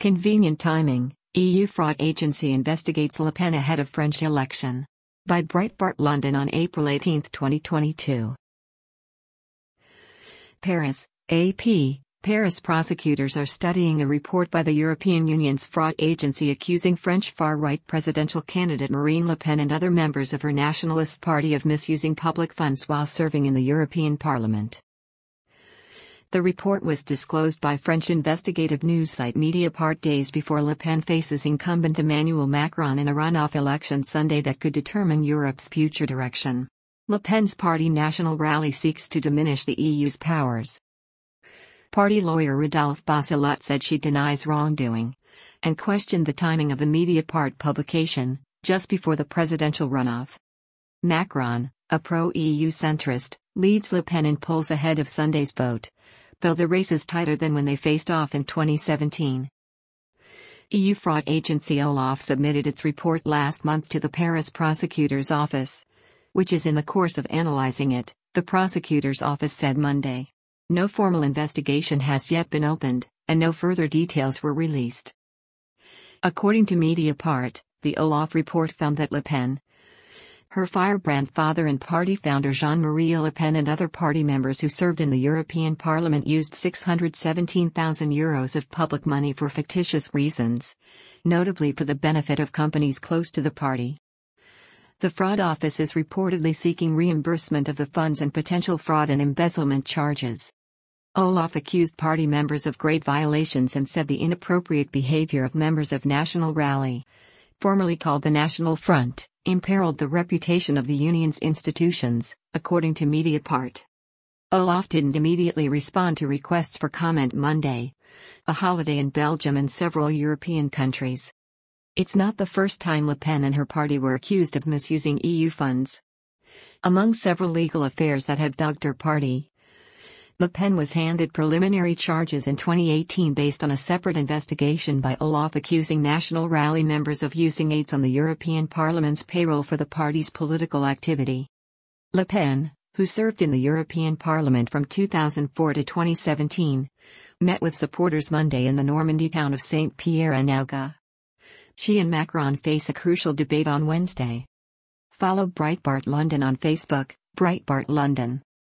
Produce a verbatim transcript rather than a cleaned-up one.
Convenient timing, E U fraud agency investigates Le Pen ahead of French election. By Breitbart London on April eighteenth twenty twenty-two. Paris, A P. Paris prosecutors are studying a report by the European Union's fraud agency accusing French far-right presidential candidate Marine Le Pen and other members of her Nationalist Party of misusing public funds while serving in the European Parliament. The report was disclosed by French investigative news site Mediapart days before Le Pen faces incumbent Emmanuel Macron in a runoff election Sunday that could determine Europe's future direction. Le Pen's party National Rally seeks to diminish the E U's powers. Party lawyer Rodolphe Bosselot said she denies wrongdoing, and questioned the timing of the Mediapart publication, just before the presidential runoff. Macron, a pro-E U centrist, leads Le Pen in polls ahead of Sunday's vote, though the race is tighter than when they faced off in twenty seventeen. E U fraud agency OLAF submitted its report last month to the Paris prosecutor's office, which is in the course of analyzing it, the prosecutor's office said Monday. No formal investigation has yet been opened, and no further details were released. According to Mediapart, the OLAF report found that Le Pen, her firebrand father and party founder Jean-Marie Le Pen and other party members who served in the European Parliament used six hundred seventeen thousand euros of public money for fictitious reasons, notably for the benefit of companies close to the party. The fraud office is reportedly seeking reimbursement of the funds and potential fraud and embezzlement charges. OLAF accused party members of grave violations and said the inappropriate behavior of members of National Rally, formerly called the National Front, imperiled the reputation of the union's institutions, according to Mediapart. OLAF didn't immediately respond to requests for comment Monday, a holiday in Belgium and several European countries. It's not the first time Le Pen and her party were accused of misusing E U funds. Among several legal affairs that have dogged her party, Le Pen was handed preliminary charges in twenty eighteen based on a separate investigation by OLAF accusing National Rally members of using aides on the European Parliament's payroll for the party's political activity. Le Pen, who served in the European Parliament from two thousand four to twenty seventeen, met with supporters Monday in the Normandy town of Saint-Pierre-en-Auge. She and Macron face a crucial debate on Wednesday. Follow Breitbart London on Facebook, Breitbart London.